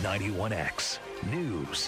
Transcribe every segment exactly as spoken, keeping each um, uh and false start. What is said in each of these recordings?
ninety-one X News.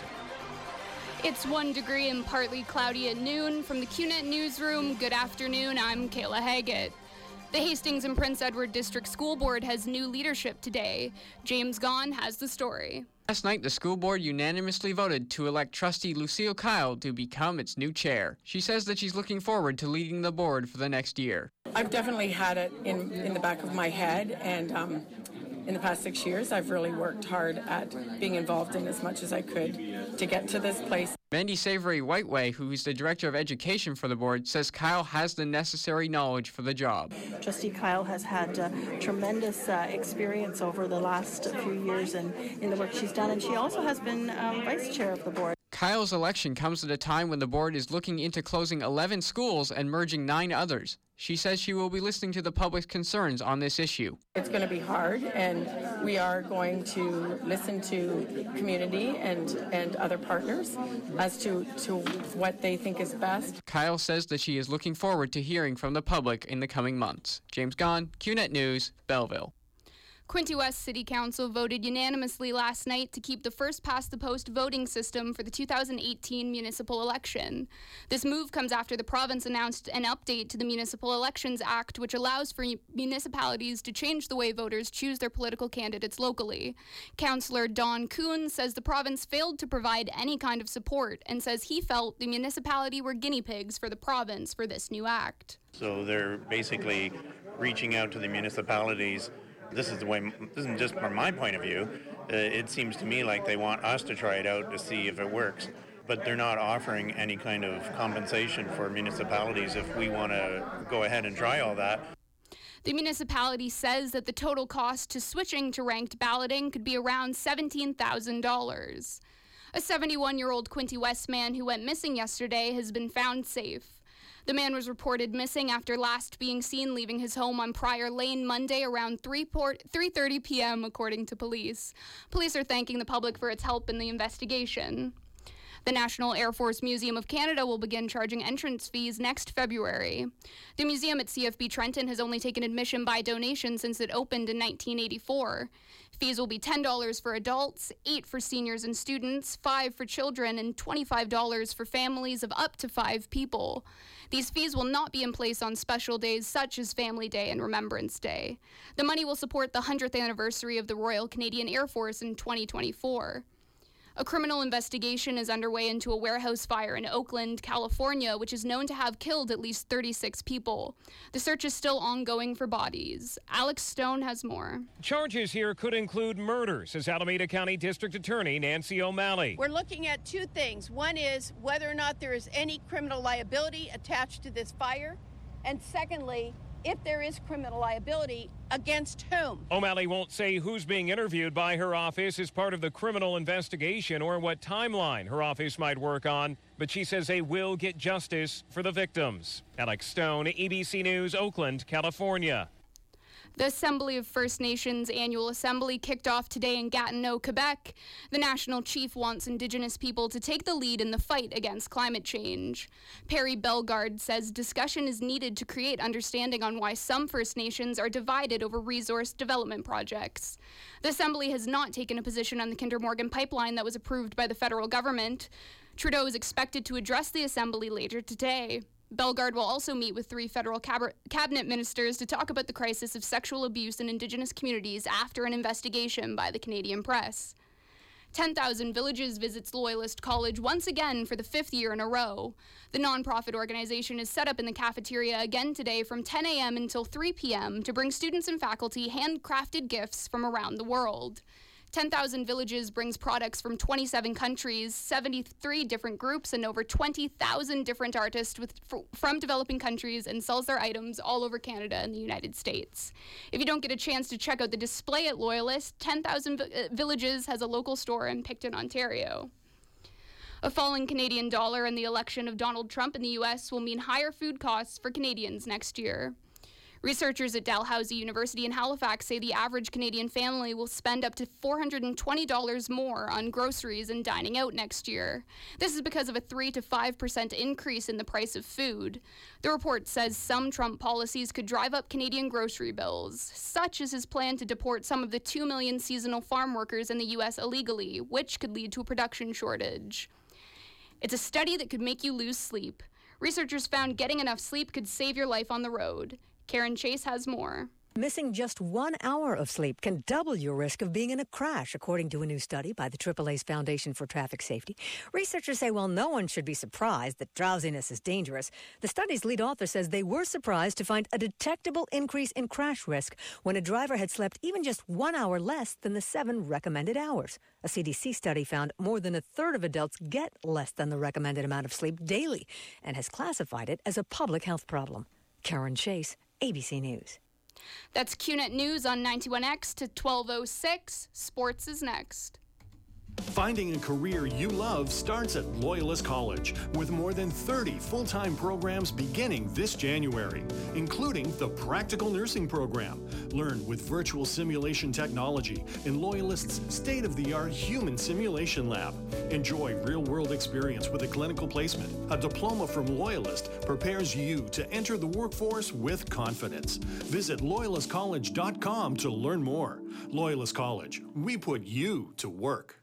It's one degree and partly cloudy at noon. From the Q net Newsroom, good afternoon, I'm Kayla Haggett. The Hastings and Prince Edward District School Board has new leadership today. James Gaughan has the story. Last night, the school board unanimously voted to elect trustee Lucille Kyle to become its new chair. She says that she's looking forward to leading the board for the next year. I've definitely had it in, in the back of my head, and um, in the past six years, I've really worked hard at being involved in as much as I could to get to this place. Mandy Savory Whiteway, who is the Director of Education for the board, says Kyle has the necessary knowledge for the job. Trustee Kyle has had uh, tremendous uh, experience over the last few years in, in the work she's done, and she also has been um, Vice Chair of the board. Kyle's election comes at a time when the board is looking into closing eleven schools and merging nine others. She says she will be listening to the public's concerns on this issue. It's going to be hard, and we are going to listen to the community and, and other partners as to, to what they think is best. Kyle says that she is looking forward to hearing from the public in the coming months. James Gaughan, Q net News, Belleville. Quinte West City Council voted unanimously last night to keep the first-past-the-post voting system for the two thousand eighteen municipal election. This move comes after the province announced an update to the Municipal Elections Act, which allows for municipalities to change the way voters choose their political candidates locally. Councillor Don Kuhn says the province failed to provide any kind of support and says he felt the municipality were guinea pigs for the province for this new act. So they're basically reaching out to the municipalities. This is the way, this isn't just from my point of view. Uh, it seems to me like they want us to try it out to see if it works, but they're not offering any kind of compensation for municipalities if we want to go ahead and try all that. The municipality says that the total cost to switching to ranked balloting could be around seventeen thousand dollars. A seventy-one-year-old Quinte West man who went missing yesterday has been found safe. The man was reported missing after last being seen leaving his home on Prior Lane Monday around three thirty p.m., according to police. Police are thanking the public for its help in the investigation. The National Air Force Museum of Canada will begin charging entrance fees next February. The museum at C F B Trenton has only taken admission by donation since it opened in nineteen eighty-four. Fees will be ten dollars for adults, eight dollars for seniors and students, five dollars for children, and twenty-five dollars for families of up to five people. These fees will not be in place on special days such as Family Day and Remembrance Day. The money will support the one hundredth anniversary of the Royal Canadian Air Force in twenty twenty-four. A criminal investigation is underway into a warehouse fire in Oakland, California, which is known to have killed at least thirty-six people. The search is still ongoing for bodies. Alex Stone has more. Charges here could include murder, says Alameda County District Attorney Nancy O'Malley. We're looking at two things. One is whether or not there is any criminal liability attached to this fire, and secondly, if there is criminal liability, against whom? O'Malley won't say who's being interviewed by her office as part of the criminal investigation or what timeline her office might work on, but she says they will get justice for the victims. Alex Stone, A B C News, Oakland, California. The Assembly of First Nations annual assembly kicked off today in Gatineau, Quebec. The national chief wants Indigenous people to take the lead in the fight against climate change. Perry Bellegarde says discussion is needed to create understanding on why some First Nations are divided over resource development projects. The assembly has not taken a position on the Kinder Morgan pipeline that was approved by the federal government. Trudeau is expected to address the assembly later today. Bellegarde will also meet with three federal cab- cabinet ministers to talk about the crisis of sexual abuse in Indigenous communities after an investigation by the Canadian Press. ten thousand Villages visits Loyalist College once again for the fifth year in a row. The nonprofit organization is set up in the cafeteria again today from ten a.m. until three p.m. to bring students and faculty handcrafted gifts from around the world. ten thousand Villages brings products from twenty-seven countries, seventy-three different groups, and over twenty thousand different artists with, f- from developing countries and sells their items all over Canada and the United States. If you don't get a chance to check out the display at Loyalist, ten thousand v- Villages has a local store in Picton, Ontario. A falling Canadian dollar and the election of Donald Trump in the U S will mean higher food costs for Canadians next year. Researchers at Dalhousie University in Halifax say the average Canadian family will spend up to four hundred twenty dollars more on groceries and dining out next year. This is because of a three to five percent increase in the price of food. The report says some Trump policies could drive up Canadian grocery bills, such as his plan to deport some of the two million seasonal farm workers in the U S illegally, which could lead to a production shortage. It's a study that could make you lose sleep. Researchers found getting enough sleep could save your life on the road. Karen Chase has more. Missing just one hour of sleep can double your risk of being in a crash, according to a new study by the triple A's Foundation for Traffic Safety. Researchers say while no one should be surprised that drowsiness is dangerous, the study's lead author says they were surprised to find a detectable increase in crash risk when a driver had slept even just one hour less than the seven recommended hours. A C D C study found more than a third of adults get less than the recommended amount of sleep daily and has classified it as a public health problem. Karen Chase, A B C News. That's Q net News on ninety-one X to twelve oh six. Sports is next. Finding a career you love starts at Loyalist College, with more than thirty full-time programs beginning this January, including the Practical Nursing Program. Learn with virtual simulation technology in Loyalist's state-of-the-art human simulation lab. Enjoy real-world experience with a clinical placement. A diploma from Loyalist prepares you to enter the workforce with confidence. Visit loyalist college dot com to learn more. Loyalist College, we put you to work.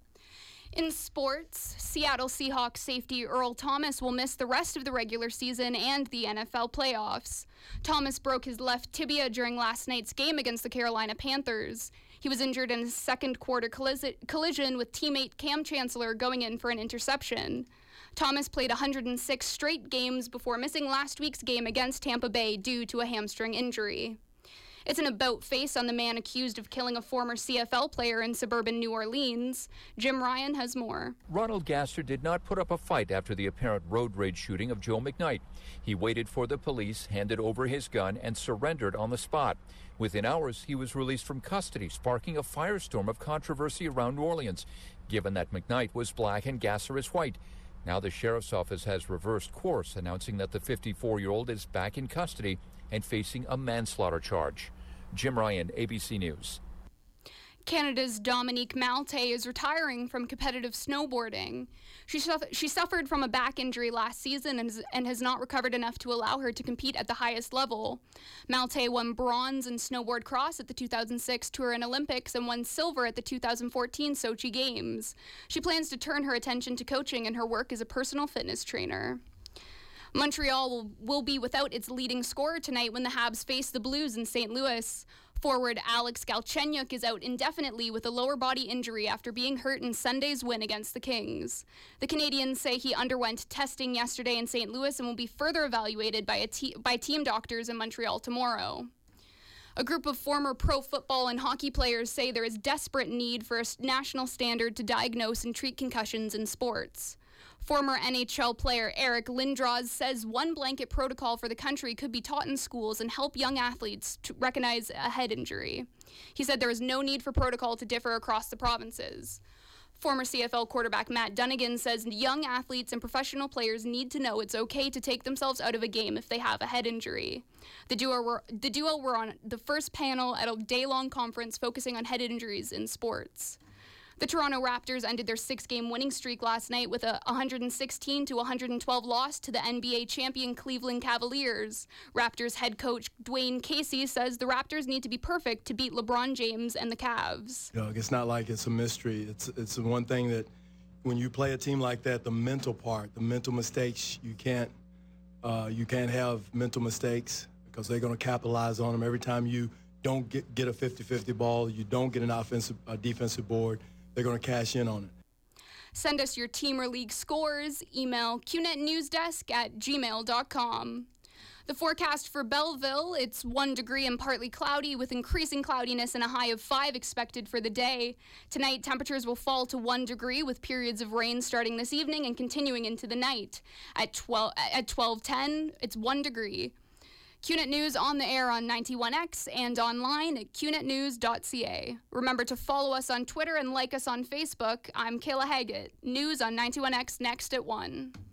In sports, Seattle Seahawks safety Earl Thomas will miss the rest of the regular season and the N F L playoffs. Thomas broke his left tibia during last night's game against the Carolina Panthers. He was injured in a second quarter collis- collision with teammate Cam Chancellor going in for an interception. Thomas played one hundred six straight games before missing last week's game against Tampa Bay due to a hamstring injury. It's an about-face on the man accused of killing a former C F L player in suburban New Orleans. Jim Ryan has more. Ronald Gasser did not put up a fight after the apparent road rage shooting of Joe McKnight. He waited for the police, handed over his gun, and surrendered on the spot. Within hours, he was released from custody, sparking a firestorm of controversy around New Orleans, given that McKnight was black and Gasser is white. Now the sheriff's office has reversed course, announcing that the fifty-four-year-old is back in custody and facing a manslaughter charge. Jim Ryan, A B C News. Canada's Dominique Malte is retiring from competitive snowboarding. She, suff- she suffered from a back injury last season and, is, and has not recovered enough to allow her to compete at the highest level. Malte won bronze in snowboard cross at the two thousand six Turin Olympics and won silver at the two thousand fourteen Sochi Games. She plans to turn her attention to coaching and her work as a personal fitness trainer. Montreal will, will be without its leading scorer tonight when the Habs face the Blues in Saint Louis. Forward Alex Galchenyuk is out indefinitely with a lower body injury after being hurt in Sunday's win against the Kings. The Canadiens say he underwent testing yesterday in Saint Louis and will be further evaluated by, a te- by team doctors in Montreal tomorrow. A group of former pro football and hockey players say there is desperate need for a national standard to diagnose and treat concussions in sports. Former N H L player Eric Lindros says one blanket protocol for the country could be taught in schools and help young athletes to recognize a head injury. He said there is no need for protocol to differ across the provinces. Former C F L quarterback Matt Dunnigan says young athletes and professional players need to know it's okay to take themselves out of a game if they have a head injury. The duo were, the duo were on the first panel at a day-long conference focusing on head injuries in sports. The Toronto Raptors ended their six-game winning streak last night with a one hundred sixteen to one hundred twelve loss to the N B A champion Cleveland Cavaliers. Raptors head coach Dwayne Casey says the Raptors need to be perfect to beat LeBron James and the Cavs. You know, it's not like it's a mystery. It's it's the one thing that when you play a team like that, the mental part, the mental mistakes, you can't uh, you can't have mental mistakes because they're going to capitalize on them every time you don't get, get a fifty-fifty ball, you don't get an offensive a defensive board. They're going to cash in on it. Send us your team or league scores. Email q net newsdesk at gmail dot com. The forecast for Belleville, it's one degree and partly cloudy with increasing cloudiness and a high of five expected for the day. Tonight, temperatures will fall to one degree with periods of rain starting this evening and continuing into the night. At twelve at twelve ten, it's one degree. Q net News on the air on ninety-one X and online at q net news dot c a. Remember to follow us on Twitter and like us on Facebook. I'm Kayla Haggett. News on ninety-one X next at one.